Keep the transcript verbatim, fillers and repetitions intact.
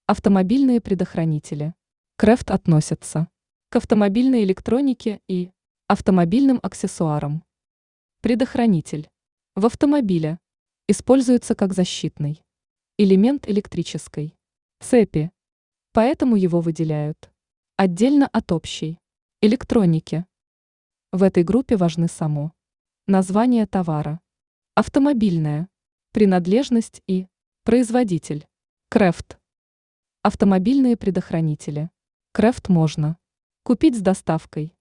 Автомобильные предохранители. КРЭФТ относятся к автомобильной электронике и автомобильным аксессуарам. Предохранитель в автомобиле используется как защитный элемент электрической цепи, поэтому его выделяют отдельно от общей электроники. В этой группе важны само название товара, автомобильная принадлежность и производитель. КРЭФТ. Автомобильные предохранители. КРЭФТ можно купить с доставкой